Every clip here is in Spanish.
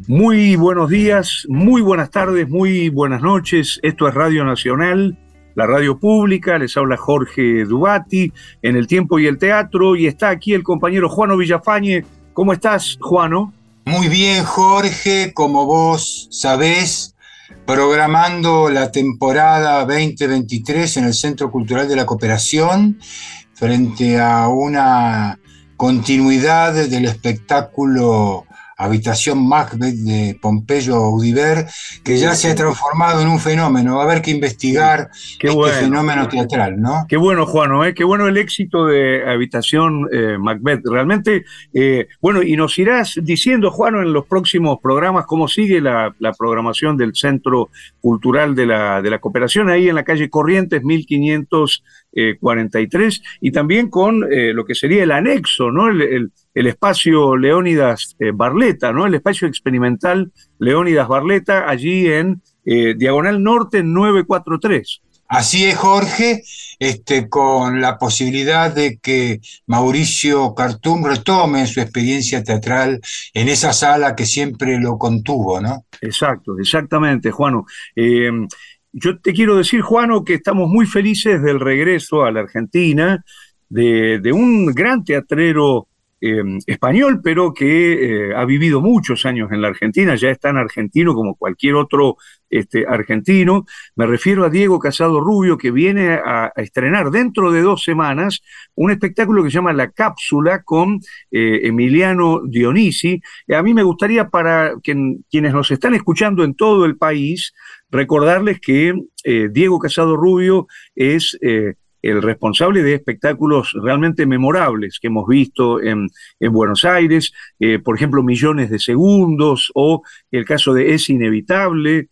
Muy buenos días, muy buenas tardes, muy buenas noches. Esto es Radio Nacional, la radio pública. Les habla Jorge Dubati en El Tiempo y el Teatro. Y está aquí el compañero Juano Villafañe. ¿Cómo estás, Juano? Muy bien, Jorge, como vos sabés, programando la temporada 2023 en el Centro Cultural de la Cooperación, frente a una continuidad del espectáculo Habitación Macbeth de Pompeyo Audiver, que ya se ha transformado en un fenómeno. Va a haber que investigar Qué este bueno. fenómeno teatral, ¿no? Qué bueno, Juano, qué bueno el éxito de Habitación Macbeth. Realmente, bueno, y nos irás diciendo, Juano, en los próximos programas cómo sigue la programación del Centro Cultural de la Cooperación, ahí en la calle Corrientes 1543, y también con lo que sería el anexo, ¿no? El espacio Leónidas Barleta, ¿no? El espacio experimental Leónidas Barleta, allí en Diagonal Norte 943. Así es, Jorge, con la posibilidad de que Mauricio Cartum retome su experiencia teatral en esa sala que siempre lo contuvo, ¿no? Exacto, exactamente, Juano. Yo te quiero decir, Juano, que estamos muy felices del regreso a la Argentina de un gran teatrero español, pero que ha vivido muchos años en la Argentina, ya es tan argentino como cualquier otro argentino. Me refiero a Diego Casado Rubio, que viene a estrenar dentro de 2 semanas un espectáculo que se llama La Cápsula con Emiliano Dionisi. A mí me gustaría, para quienes nos están escuchando en todo el país, recordarles que Diego Casado Rubio es el responsable de espectáculos realmente memorables que hemos visto en Buenos Aires, por ejemplo, Millones de Segundos, o el caso de Es Inevitable.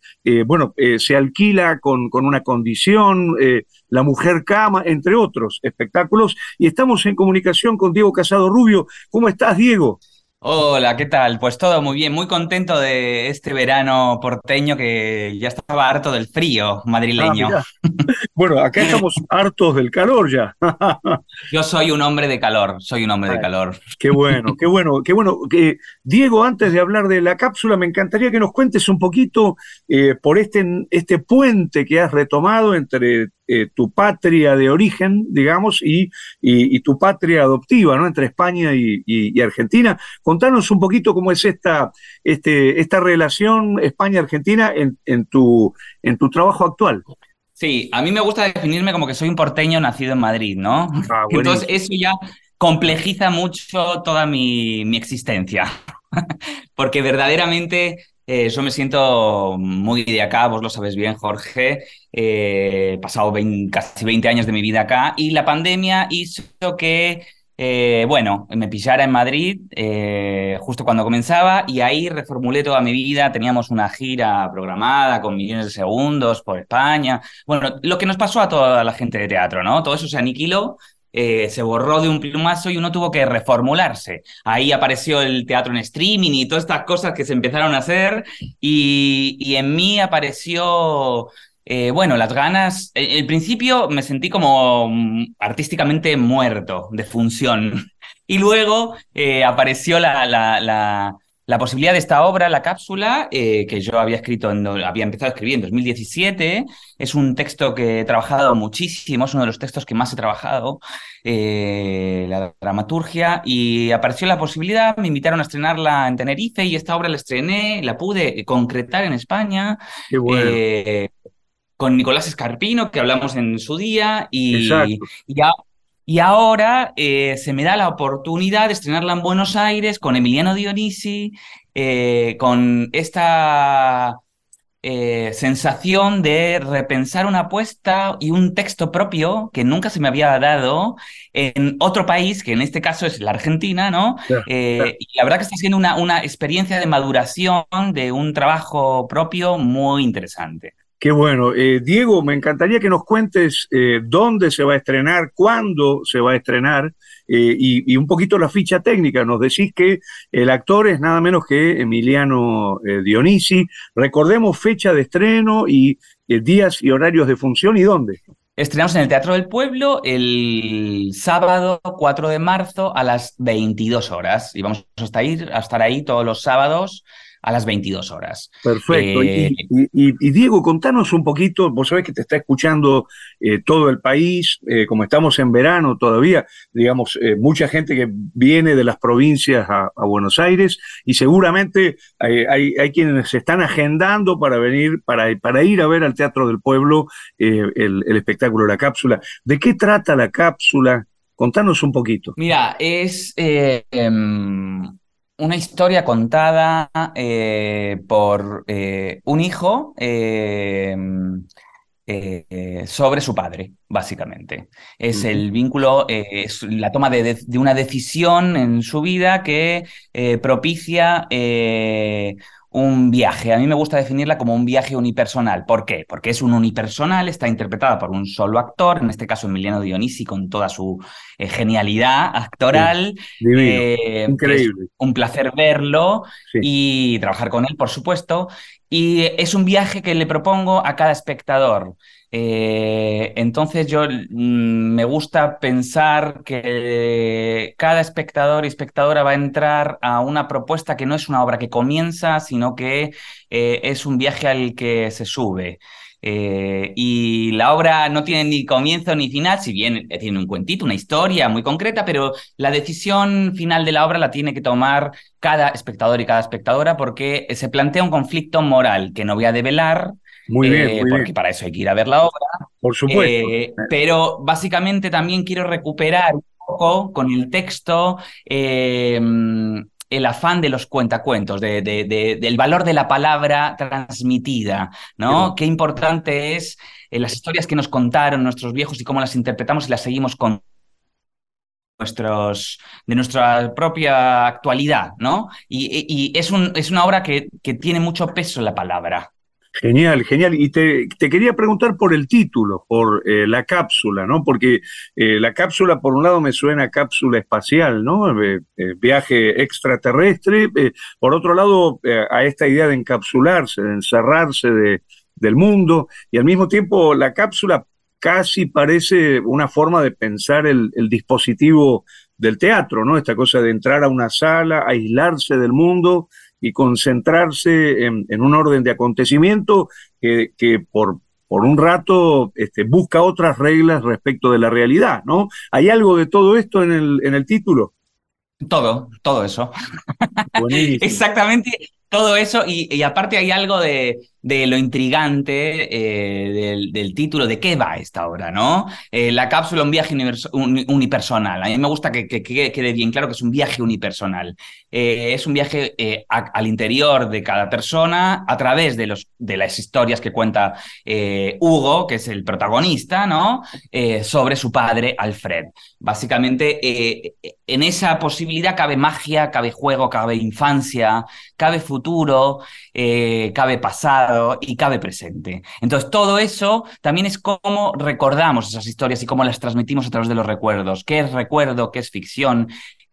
Se alquila con una condición, La Mujer Cama, entre otros espectáculos, y estamos en comunicación con Diego Casado Rubio. ¿Cómo estás, Diego? Hola, ¿qué tal? Pues todo muy bien, muy contento de este verano porteño, que ya estaba harto del frío Ah, madrileño. mirá. Bueno, acá estamos hartos del calor ya. Yo soy un hombre de calor, soy un hombre de Ay, calor. qué bueno, qué bueno, qué bueno. Diego, antes de hablar de la cápsula, me encantaría que nos cuentes un poquito por este puente que has retomado entre tu patria de origen, digamos, y tu patria adoptiva, ¿no? Entre España y Argentina. Contanos un poquito cómo es esta relación España-Argentina en tu trabajo actual. Sí, a mí me gusta definirme como que soy un porteño nacido en Madrid, ¿no? Ah, Entonces buenísimo. eso ya complejiza mucho toda mi existencia, porque verdaderamente yo me siento muy de acá, vos lo sabes bien, Jorge. He pasado casi 20 años de mi vida acá, y la pandemia hizo que, bueno, me pillara en Madrid justo cuando comenzaba, y ahí reformulé toda mi vida. Teníamos una gira programada con Millones de Segundos por España. Bueno, lo que nos pasó a toda la gente de teatro, ¿no? Todo eso se aniquiló. Se borró de un plumazo y uno tuvo que reformularse. Ahí apareció el teatro en streaming y todas estas cosas que se empezaron a hacer, y en mí apareció, bueno, las ganas. Al principio me sentí como artísticamente muerto de función, y luego apareció la posibilidad de esta obra, La Cápsula, que yo había empezado a escribir en 2017. Es un texto que he trabajado muchísimo, es uno de los textos que más he trabajado, la dramaturgia, y apareció la posibilidad, me invitaron a estrenarla en Tenerife, y esta obra la estrené, la pude concretar en España, Qué bueno. eh, con Nicolás Escarpino, que hablamos en su día, Exacto. y ahora se me da la oportunidad de estrenarla en Buenos Aires con Emiliano Dionisi, con esta sensación de repensar una apuesta y un texto propio que nunca se me había dado en otro país, que en este caso es la Argentina, ¿no? Claro, claro. Y la verdad que está siendo una experiencia de maduración de un trabajo propio muy interesante. Qué bueno. Diego, me encantaría que nos cuentes dónde se va a estrenar, cuándo se va a estrenar, y un poquito la ficha técnica. Nos decís que el actor es nada menos que Emiliano Dionisi. Recordemos fecha de estreno y días y horarios de función y dónde. Estrenamos en el Teatro del Pueblo el sábado 4 de marzo a las 22 horas, y vamos a estar ahí todos los sábados a las 22 horas. Perfecto. Y Diego, contanos un poquito, vos sabés que te está escuchando todo el país, como estamos en verano todavía, digamos, mucha gente que viene de las provincias a Buenos Aires y seguramente hay quienes se están agendando para venir, para ir a ver al Teatro del Pueblo el espectáculo La Cápsula. ¿De qué trata La Cápsula? Contanos un poquito. Mira, es una historia contada por un hijo sobre su padre, básicamente. Es Ujú. el vínculo, es la toma de una decisión en su vida que propicia un viaje. A mí me gusta definirla como un viaje unipersonal. ¿Por qué? Porque es un unipersonal, está interpretada por un solo actor, en este caso Emiliano Dionisi, con toda su genialidad Sí, actoral, divino, que es increíble. un placer verlo Sí. y trabajar con él, por supuesto. Y es un viaje que le propongo a cada espectador. Entonces yo me gusta pensar que cada espectador y espectadora va a entrar a una propuesta que no es una obra que comienza, sino que es un viaje al que se sube. Y la obra no tiene ni comienzo ni final, si bien tiene un cuentito, una historia muy concreta, pero la decisión final de la obra la tiene que tomar cada espectador y cada espectadora porque se plantea un conflicto moral que no voy a develar, Muy bien, muy porque bien. para eso hay que ir a ver la obra, Por supuesto. pero básicamente también quiero recuperar un poco con el texto el afán de los cuentacuentos, del valor de la palabra transmitida, Qué bueno. ¿no? Qué importante es las historias que nos contaron nuestros viejos y cómo las interpretamos y las seguimos con de nuestra propia actualidad, ¿no? Y es una obra que tiene mucho peso en la palabra. Genial, genial. Y te quería preguntar por el título, por la cápsula, ¿no? Porque la cápsula, por un lado, me suena a cápsula espacial, ¿no? Viaje extraterrestre. Por otro lado, a esta idea de encapsularse, de encerrarse del mundo. Y al mismo tiempo, la cápsula casi parece una forma de pensar el dispositivo del teatro, ¿no? Esta cosa de entrar a una sala, aislarse del mundo y concentrarse en un orden de acontecimiento que por un rato busca otras reglas respecto de la realidad, ¿no? ¿Hay algo de todo esto en el título? Todo eso. Buenísimo. Exactamente todo eso, y aparte hay algo de lo intrigante del título, de qué va esta obra, ¿no? La cápsula, un viaje unipersonal. A mí me gusta que quede bien claro que es un viaje unipersonal. Es un viaje al interior de cada persona a través de las historias que cuenta Hugo, que es el protagonista, ¿no? Sobre su padre, Alfred. Básicamente, en esa posibilidad cabe magia, cabe juego, cabe infancia, cabe futuro, cabe pasado y cabe presente. Entonces, todo eso también es cómo recordamos esas historias y cómo las transmitimos a través de los recuerdos. ¿Qué es recuerdo? ¿Qué es ficción?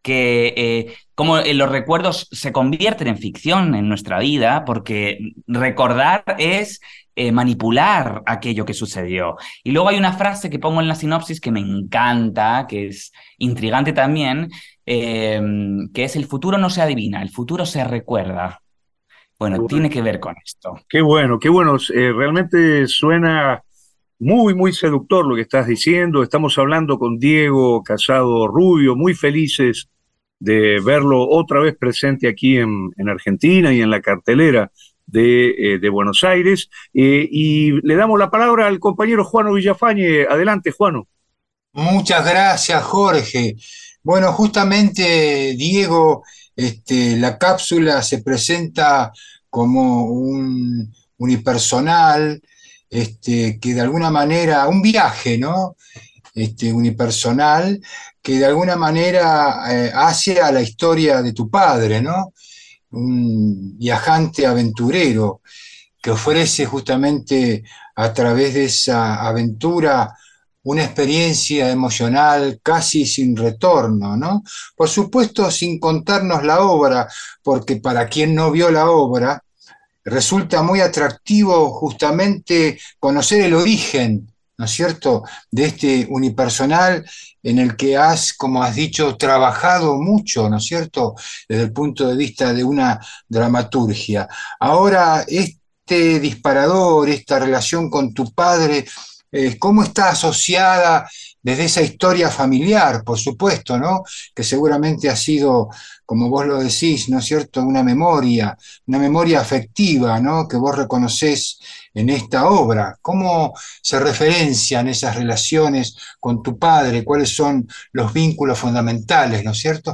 Cómo los recuerdos se convierten en ficción en nuestra vida, porque recordar es manipular aquello que sucedió. Y luego hay una frase que pongo en la sinopsis que me encanta, que es intrigante también, que es: el futuro no se adivina, el futuro se recuerda. Qué Bueno, bueno, tiene que ver con esto. qué bueno. Qué bueno. Realmente suena muy, muy seductor lo que estás diciendo. Estamos hablando con Diego Casado Rubio, muy felices de verlo otra vez presente aquí en Argentina y en la cartelera de Buenos Aires. Y le damos la palabra al compañero Juano Villafañe. Adelante, Juano. Muchas gracias, Jorge. Bueno, justamente, Diego, la cápsula se presenta como un unipersonal, que de alguna manera, un viaje, ¿no? Unipersonal, que de alguna manera hace a la historia de tu padre, ¿no? Un viajante aventurero que ofrece justamente a través de esa aventura una experiencia emocional casi sin retorno, ¿no? Por supuesto, sin contarnos la obra, porque para quien no vio la obra, resulta muy atractivo justamente conocer el origen, ¿no es cierto?, de este unipersonal en el que has, como has dicho, trabajado mucho, ¿no es cierto?, desde el punto de vista de una dramaturgia. Ahora, este disparador, esta relación con tu padre, ¿cómo está asociada desde esa historia familiar, por supuesto, ¿no? Que seguramente ha sido, como vos lo decís, ¿no es cierto?, una memoria afectiva, ¿no?, que vos reconocés en esta obra. ¿Cómo se referencian esas relaciones con tu padre? ¿Cuáles son los vínculos fundamentales, ¿no es cierto?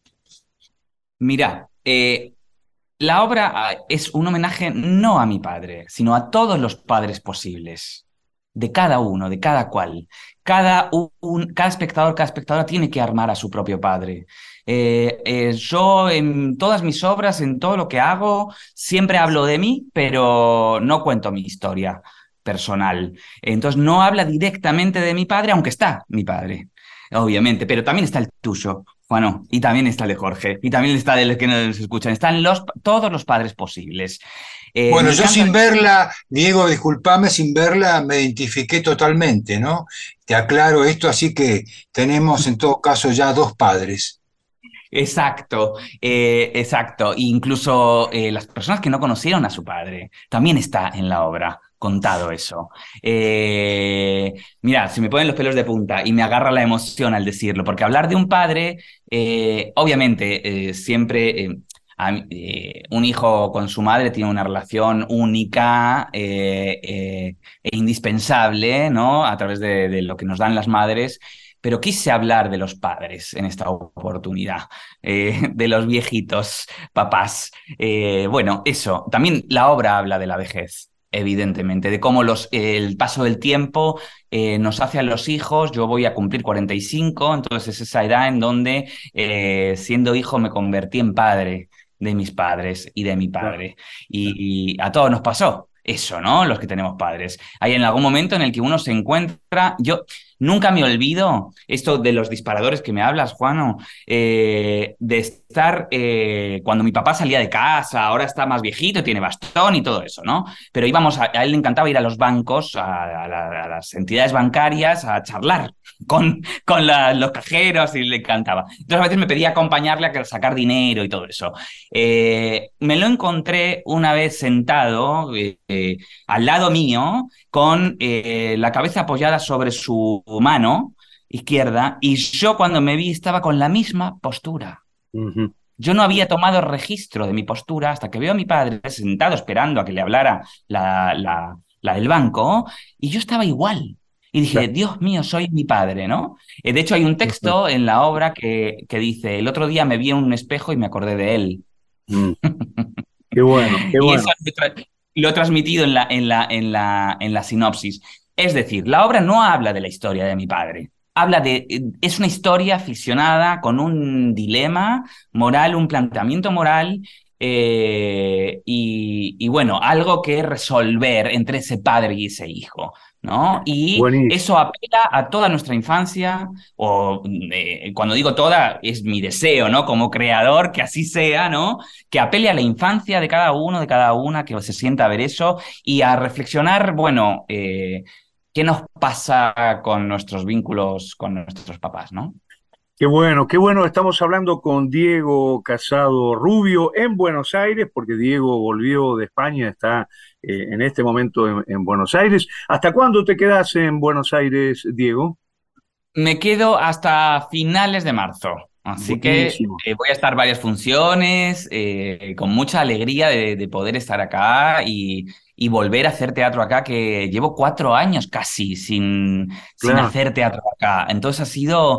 Mira, la obra es un homenaje no a mi padre, sino a todos los padres posibles, de cada uno, de cada cual. Cada espectador, cada espectadora tiene que armar a su propio padre. Yo en todas mis obras, en todo lo que hago, siempre hablo de mí, pero no cuento mi historia personal. Entonces no habla directamente de mi padre, aunque está mi padre, obviamente, pero también está el tuyo, Juano, y también está el de Jorge, y también está el que nos escuchan. Están todos los padres posibles. Bueno, Me yo encanta. sin verla, Diego, discúlpame, sin verla me identifiqué totalmente, ¿no? Te aclaro esto, así que tenemos en todo caso ya dos padres. Exacto, exacto. Incluso las personas que no conocieron a su padre, también está en la obra contado eso. Mira, se me ponen los pelos de punta y me agarra la emoción al decirlo, porque hablar de un padre, obviamente, siempre un hijo con su madre tiene una relación única e indispensable, ¿no? A través de lo que nos dan las madres. Pero quise hablar de los padres en esta oportunidad, de los viejitos papás. Bueno, eso. También la obra habla de la vejez, evidentemente, de cómo el paso del tiempo nos hace a los hijos. Yo voy a cumplir 45, entonces es esa edad en donde, siendo hijo, me convertí en padre de mis padres y de mi Claro. padre. Y a todos nos pasó. Eso, ¿no? Los que tenemos padres. Hay en algún momento en el que uno se encuentra. Yo nunca me olvido esto de los disparadores que me hablas, Juano, de estar cuando mi papá salía de casa, ahora está más viejito, tiene bastón y todo eso, ¿no? Pero a él le encantaba ir a los bancos, a las entidades bancarias, a charlar los cajeros y le encantaba. Entonces a veces me pedía acompañarle a sacar dinero y todo eso. Me lo encontré una vez sentado al lado mío con la cabeza apoyada sobre su mano izquierda y yo cuando me vi estaba con la misma postura. Ujú. Yo no había tomado registro de mi postura hasta que veo a mi padre sentado esperando a que le hablara la del banco y yo estaba igual. Y dije, Claro. Dios mío, soy mi padre, ¿no? De hecho, hay un Ujú. texto en la obra que dice, el otro día me vi en un espejo y me acordé de él. Mm. Qué bueno, qué Y eso bueno. lo he transmitido en la sinopsis. Es decir, la obra no habla de la historia de mi padre. Es una historia ficcionada con un dilema moral, un planteamiento moral y bueno, algo que resolver entre ese padre y ese hijo, ¿no? Y Buenísimo. eso apela a toda nuestra infancia, o cuando digo toda, es mi deseo, ¿no? Como creador, que así sea, ¿no? Que apele a la infancia de cada uno, de cada una, que se sienta a ver eso y a reflexionar, bueno, qué nos pasa con nuestros vínculos con nuestros papás, ¿no? Qué bueno, qué bueno. Estamos hablando con Diego Casado Rubio en Buenos Aires, porque Diego volvió de España, está en este momento en Buenos Aires. ¿Hasta cuándo te quedas en Buenos Aires, Diego? Me quedo hasta finales de marzo, así que Buenísimo. voy a estar varias funciones, con mucha alegría de poder estar acá y volver a hacer teatro acá, que llevo 4 años casi sin Claro. hacer teatro acá. Entonces ha sido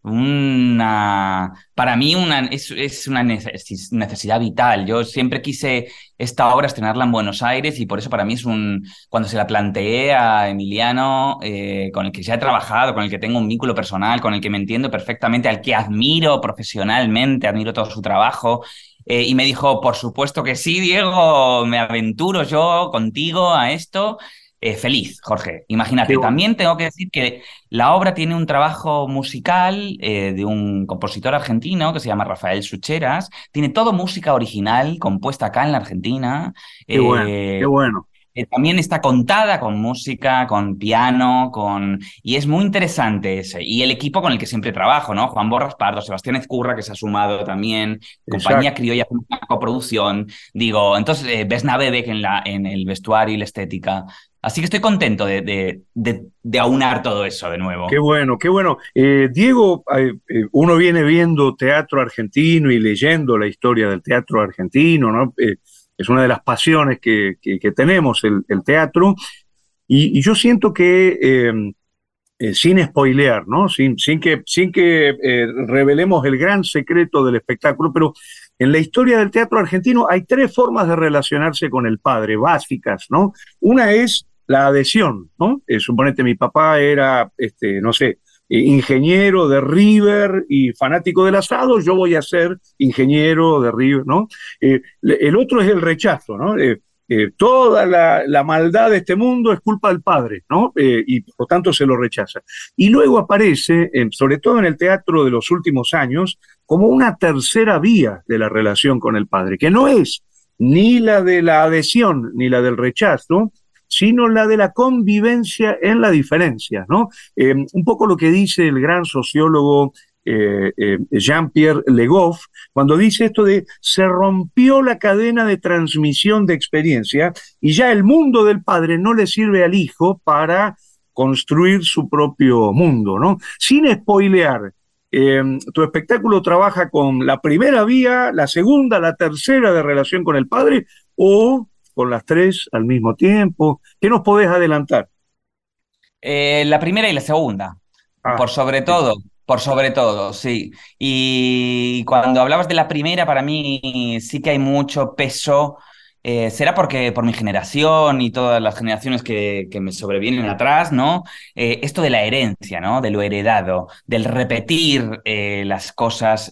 para mí es una necesidad vital. Yo siempre quise esta obra estrenarla en Buenos Aires y por eso para mí cuando se la planteé a Emiliano, con el que ya he trabajado, con el que tengo un vínculo personal, con el que me entiendo perfectamente, al que admiro profesionalmente, admiro todo su trabajo, y me dijo, por supuesto que sí, Diego, me aventuro yo contigo a esto. Feliz, Jorge. Qué Imagínate, bueno. también tengo que decir que la obra tiene un trabajo musical de un compositor argentino que se llama Rafael Sucheras. Tiene todo música original compuesta acá en la Argentina. Qué bueno. Qué Eh, bueno. también está contada con música, con piano, y es muy interesante ese. Y el equipo con el que siempre trabajo, ¿no? Juan Borras Pardo, Sebastián Ezcurra, que se ha sumado también, Compañía Exacto. Criolla, una coproducción. Digo, entonces, Vesna Bebek en el vestuario y la estética. Así que estoy contento de aunar todo eso de Qué nuevo. bueno, qué bueno. Diego, uno viene viendo teatro argentino y leyendo la historia del teatro argentino, ¿no? Es una de las pasiones que tenemos, el teatro, y yo siento que, sin spoilear, ¿no? Sin que revelemos el gran secreto del espectáculo, pero en la historia del teatro argentino hay tres formas de relacionarse con el padre, básicas, ¿no? Una es la adhesión, ¿no? Suponete, mi papá era, no sé, ingeniero de River y fanático del asado, yo voy a ser ingeniero de River, ¿no? El otro es el rechazo, ¿no? Toda la maldad de este mundo es culpa del padre, ¿no? Y por lo tanto se lo rechaza. Y luego aparece, sobre todo en el teatro de los últimos años, como una tercera vía de la relación con el padre, que no es ni la de la adhesión ni la del rechazo, sino la de la convivencia en la diferencia, ¿no? Un poco lo que dice el gran sociólogo Jean-Pierre Le Goff, cuando dice esto de se rompió la cadena de transmisión de experiencia y ya el mundo del padre no le sirve al hijo para construir su propio mundo, ¿no? Sin spoilear, tu espectáculo trabaja con la primera vía, la segunda, la tercera de relación con el padre o con las tres al mismo tiempo. ¿Qué nos podés adelantar? La primera y la segunda, Ah, por sobre sí. todo, por sobre todo, sí. Y cuando hablabas de la primera, para mí sí que hay mucho peso. Será porque por mi generación y todas las generaciones que me sobrevienen atrás, ¿no? Esto de la herencia, ¿no? De lo heredado, del repetir las cosas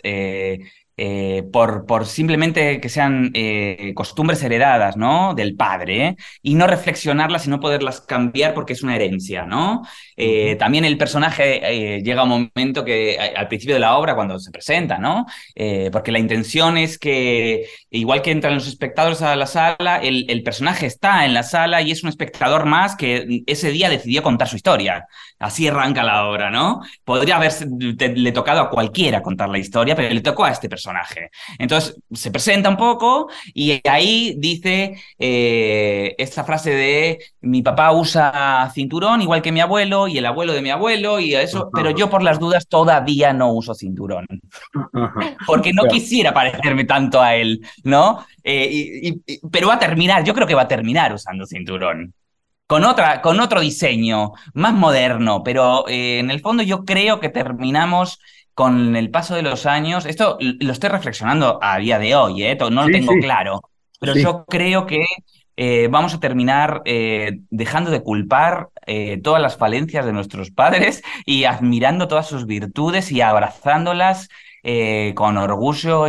por simplemente que sean costumbres heredadas, ¿no? Del padre, ¿eh? Y no reflexionarlas y no poderlas cambiar porque es una herencia, ¿no? Ujú. También el personaje llega un momento que al principio de la obra, cuando se presenta, ¿no? Porque la intención es que, igual que entran los espectadores a la sala, el personaje está en la sala y es un espectador más que ese día decidió contar su historia. Así arranca la obra, ¿no? Podría le tocado a cualquiera contar la historia, pero le tocó a este personaje. Entonces se presenta un poco y ahí dice esta frase de mi papá usa cinturón igual que mi abuelo y el abuelo de mi abuelo y eso, pero Ajá, yo por las dudas todavía no uso cinturón, ajá. porque no Ya. quisiera parecerme tanto a él, ¿no? Pero va a terminar, yo creo que va a terminar usando cinturón. Con otro diseño, más moderno, pero en el fondo yo creo que terminamos con el paso de los años. Esto lo estoy reflexionando a día de hoy, no lo Sí, tengo sí, claro, pero sí. yo creo que vamos a terminar dejando de culpar todas las falencias de nuestros padres y admirando todas sus virtudes y abrazándolas con orgullo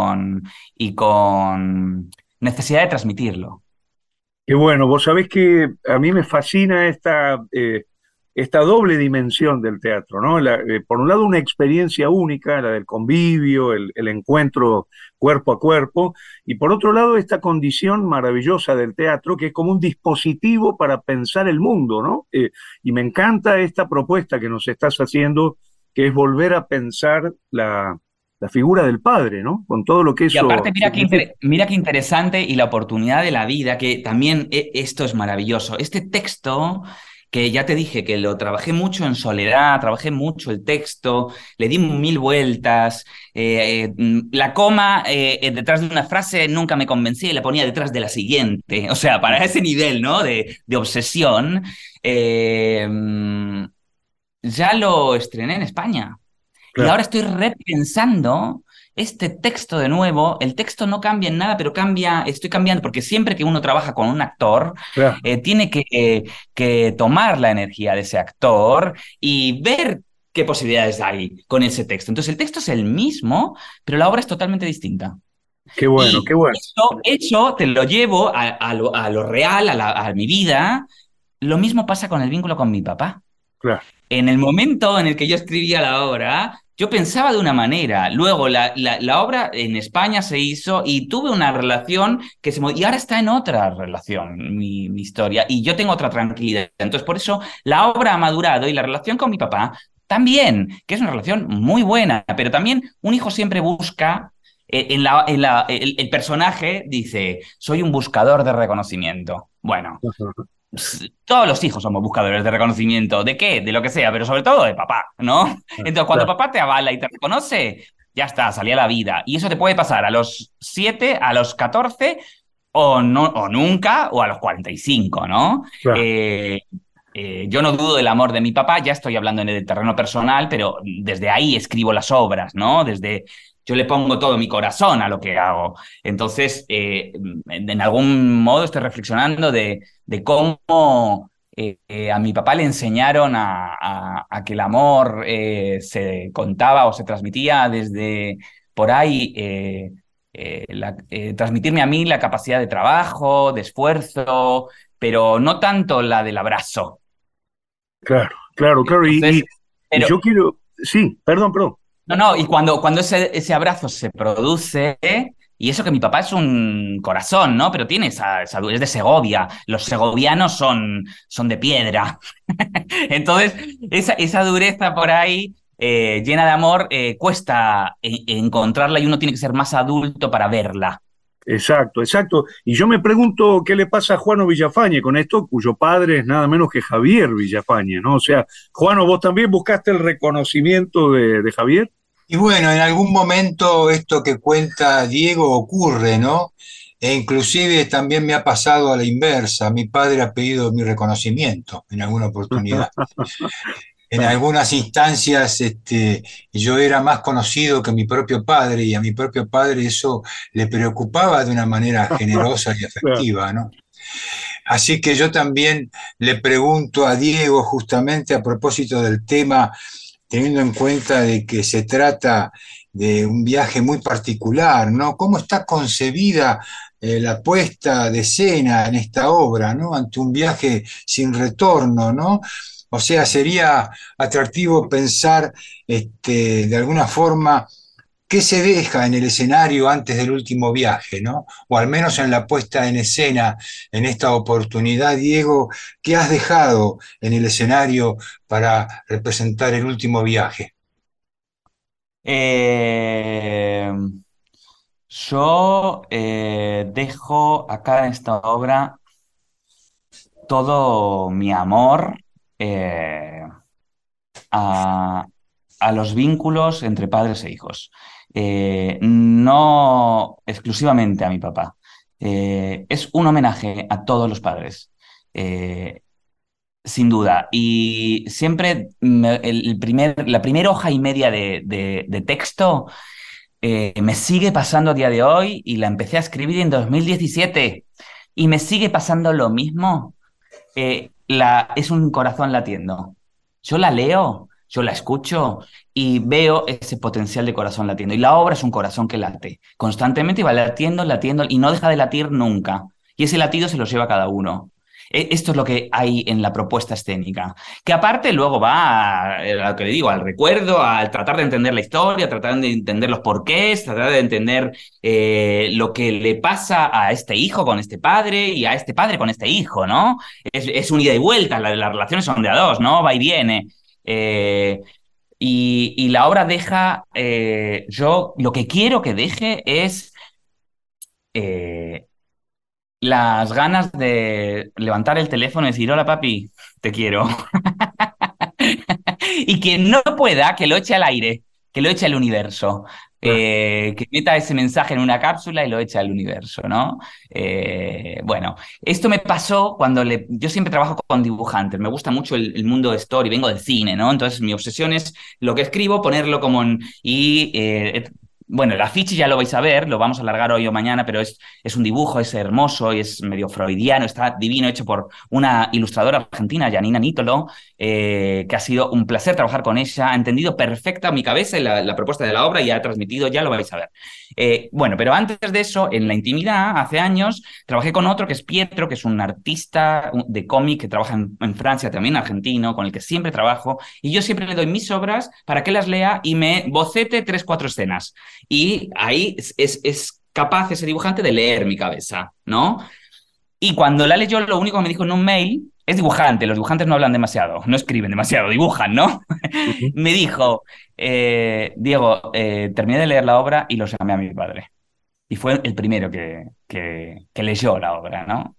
y con necesidad de transmitirlo. Qué bueno, vos sabés que a mí me fascina esta doble dimensión del teatro, ¿no? Por un lado, una experiencia única, la del convivio, el encuentro cuerpo a cuerpo, y por otro lado, esta condición maravillosa del teatro, que es como un dispositivo para pensar el mundo, ¿no? Y me encanta esta propuesta que nos estás haciendo, que es volver a pensar la figura del padre, ¿no? Con todo lo que Y aparte, eso significa. mira qué interesante y la oportunidad de la vida, que también esto es maravilloso. Este texto, que ya te dije que lo trabajé mucho en soledad, trabajé mucho el texto, le di mil vueltas, la coma detrás de una frase nunca me convencía y la ponía detrás de la siguiente. O sea, para ese nivel, ¿no? De obsesión, eh, ya lo estrené en España. Y Claro, ahora estoy repensando este texto de nuevo. El texto no cambia en nada, pero estoy cambiando, porque siempre que uno trabaja con un actor, claro. tiene que tomar la energía de ese actor y ver qué posibilidades hay con ese texto. Entonces el texto es el mismo, pero la obra es totalmente distinta. Qué bueno, qué Y bueno. eso te lo llevo a lo real, a mi vida. Lo mismo pasa con el vínculo con mi papá. Claro. En el momento en el que yo escribía la obra, yo pensaba de una manera, luego la obra en España se hizo y tuve una relación y ahora está en otra relación mi historia y yo tengo otra tranquilidad. Entonces por eso la obra ha madurado y la relación con mi papá también, que es una relación muy buena, pero también un hijo siempre busca, el personaje dice, soy un buscador de reconocimiento. Bueno, todos los hijos somos buscadores de reconocimiento. ¿De qué? De lo que sea, pero sobre todo de papá, ¿no? Entonces, cuando Claro. papá te avala y te reconoce, ya está, salí a la vida. Y eso te puede pasar a los 7, a los 14, o, no, o nunca, o a los 45, ¿no? Claro. Eh, yo no dudo del amor de mi papá, ya estoy hablando en el terreno personal, pero desde ahí escribo las obras, ¿no? Yo le pongo todo mi corazón a lo que hago. Entonces, en algún modo estoy reflexionando de cómo a mi papá le enseñaron a que el amor se contaba o se transmitía desde por ahí, transmitirme a mí la capacidad de trabajo, de esfuerzo, pero no tanto la del abrazo. Claro, claro, claro. Entonces, Y pero yo quiero, sí, perdón, perdón. no, no, y cuando ese abrazo se produce, y eso que mi papá es un corazón, ¿no? Pero tiene es de Segovia, los segovianos son de piedra. Entonces, esa dureza por ahí, llena de amor, cuesta encontrarla y uno tiene que ser más adulto para verla. Exacto, exacto. Y yo me pregunto qué le pasa a Juano Villafañe con esto, cuyo padre es nada menos que Javier Villafañe, ¿no? O sea, Juano, ¿vos también buscaste el reconocimiento de Javier? Y bueno, en algún momento esto que cuenta Diego ocurre, ¿no? E inclusive también me ha pasado a la inversa. Mi padre ha pedido mi reconocimiento en alguna oportunidad. En algunas instancias, yo era más conocido que mi propio padre y a mi propio padre eso le preocupaba de una manera generosa y Claro. afectiva, ¿no? Así que yo también le pregunto a Diego justamente a propósito del tema, teniendo en cuenta de que se trata de un viaje muy particular, ¿no? ¿Cómo está concebida la puesta de escena en esta obra, ¿no? Ante un viaje sin retorno, ¿no? O sea, sería atractivo pensar, de alguna forma, qué se deja en el escenario antes del último viaje, ¿no? O al menos en la puesta en escena en esta oportunidad, Diego, ¿qué has dejado en el escenario para representar el último viaje? Eh, yo dejo acá en esta obra todo mi amor, eh, a, a los vínculos entre padres e hijos. No exclusivamente a mi papá. Es un homenaje a todos los padres. Eh, Sin duda. Y siempre la primera hoja y media de texto me sigue pasando a día de hoy y la empecé a escribir en 2017 y me sigue pasando lo mismo. Es un corazón latiendo. Yo la leo, yo la escucho y veo ese potencial de corazón latiendo. Y la obra es un corazón que late constantemente y va latiendo, latiendo y no deja de latir nunca. Y ese latido se lo lleva cada uno. Esto es lo que hay en la propuesta escénica, que aparte luego va a lo que le digo, al recuerdo, al tratar de entender la historia, tratar de entender los porqués, tratar de entender lo que le pasa a este hijo con este padre y a este padre con este hijo, ¿no? Es un ida y vuelta, las relaciones son de a dos, ¿no? Va y viene. Eh, y la obra deja, yo lo que quiero que deje es eh, las ganas de levantar el teléfono y decir, hola papi, te quiero. Y quien no pueda, que lo eche al aire, que lo eche al universo. Que meta ese mensaje en una cápsula y lo eche al universo, ¿no? Bueno, esto me pasó cuando yo siempre trabajo con dibujantes, me gusta mucho el mundo de story, vengo del cine, ¿no? Entonces mi obsesión es lo que escribo, ponerlo como Bueno, el afiche ya lo vais a ver, lo vamos a alargar hoy o mañana, pero es un dibujo, es hermoso y es medio freudiano, está divino, hecho por una ilustradora argentina, Janina Nítolo, que ha sido un placer trabajar con ella, ha entendido perfecta mi cabeza y la propuesta de la obra y ha transmitido, ya lo vais a ver. Bueno, pero antes de eso, en la intimidad, hace años, trabajé con otro que es Pietro, que es un artista de cómic que trabaja en Francia, también argentino, con el que siempre trabajo, y yo siempre le doy mis obras para que las lea y me bocete 3-4 escenas. Y ahí es capaz ese dibujante de leer mi cabeza, ¿no? Y cuando la leyó, lo único que me dijo en un mail, es dibujante, los dibujantes no hablan demasiado, no escriben demasiado, dibujan, ¿no? Uh-huh. Me dijo, Diego, terminé de leer la obra y lo llamé a mi padre. Y fue el primero que leyó la obra, ¿no?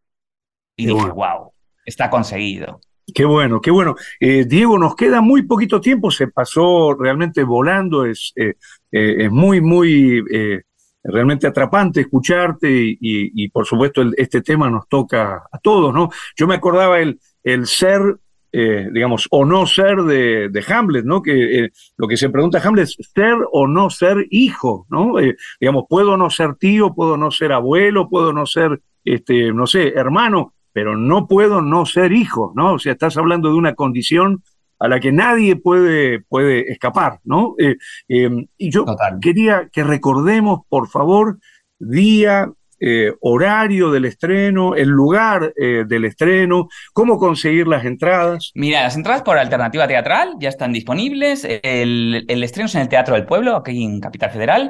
Y dije, wow, está conseguido. Qué bueno, qué bueno. Diego, nos queda muy poquito tiempo, se pasó realmente volando, es muy, muy realmente atrapante escucharte y por supuesto este tema nos toca a todos, ¿no? Yo me acordaba el ser, digamos, o no ser de Hamlet, ¿no? Que lo que se pregunta a Hamlet es ser o no ser hijo, ¿no? Digamos, puedo no ser tío, puedo no ser abuelo, puedo no ser, no sé, hermano, pero no puedo no ser hijo, ¿no? O sea, estás hablando de una condición a la que nadie puede escapar, ¿no? Y yo quería que recordemos, por favor, día, horario del estreno, el lugar del estreno, cómo conseguir las entradas. Mira, las entradas por Alternativa Teatral ya están disponibles. El estreno es en el Teatro del Pueblo, aquí en Capital Federal.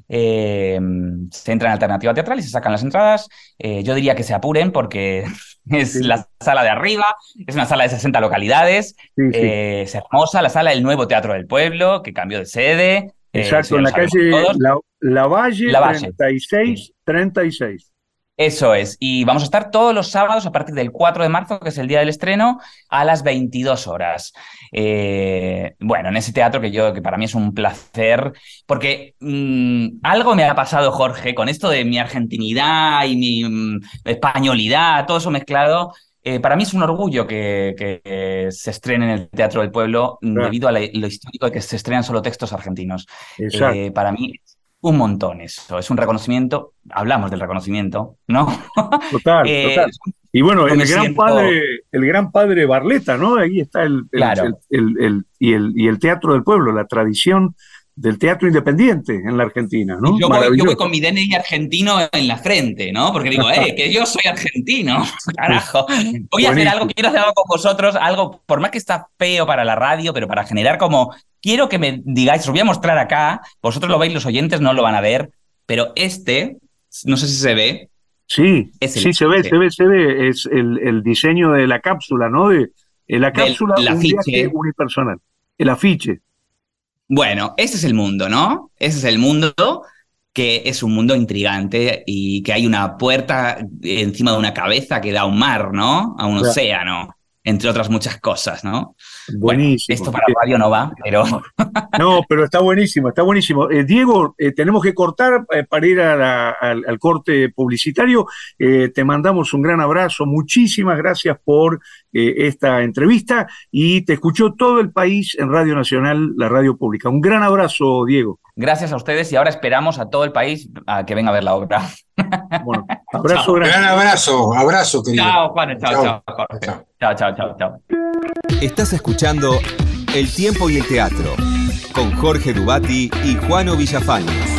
Se entra en Alternativa Teatral y se sacan las entradas. Yo diría que se apuren porque es la sala de arriba, es una sala de 60 localidades, es hermosa, la sala del nuevo Teatro del Pueblo, que cambió de sede. Exacto, en la calle Lavalle 3636. Eso es, y vamos a estar todos los sábados a partir del 4 de marzo, que es el día del estreno, a las 22 horas. Bueno, en ese teatro que para mí es un placer, porque algo me ha pasado, Jorge, con esto de mi argentinidad y mi españolidad, todo eso mezclado. Para mí es un orgullo que se estrene en el Teatro del Pueblo, debido a lo histórico de que se estrenan solo textos argentinos. Para mí un montón eso, es un reconocimiento, hablamos del reconocimiento, ¿no? Total. Y bueno, el gran padre Barletta, ¿no? Ahí está el Teatro del Pueblo, la tradición del teatro independiente en la Argentina, ¿no? Yo voy con mi DNI argentino en la frente, ¿no? Porque digo, que yo soy argentino, carajo. Quiero hacer algo con vosotros, algo, por más que está feo para la radio, pero para generar como, quiero que me digáis, os voy a mostrar acá, vosotros lo veis, los oyentes no lo van a ver, pero no sé si se ve. Sí, se ve, es el diseño de la cápsula, ¿no? De la cápsula, un viaje unipersonal, el afiche. Bueno, ese es el mundo, ¿no? Ese es el mundo, que es un mundo intrigante y que hay una puerta encima de una cabeza que da a un mar, ¿no? A un océano, entre otras muchas cosas, ¿no? Buenísimo. Bueno, esto para radio no va, pero... No, pero está buenísimo, está buenísimo. Diego, tenemos que cortar para ir al corte publicitario. Te mandamos un gran abrazo, muchísimas gracias por esta entrevista y te escuchó todo el país en Radio Nacional, la radio pública. Un gran abrazo, Diego. Gracias a ustedes y ahora esperamos a todo el país a que venga a ver la obra. Bueno, abrazo grande. Gran abrazo, querido. Chao, Juan, chao, Jorge. Chao. Estás escuchando El Tiempo y el Teatro con Jorge Dubati y Juano Villafañez.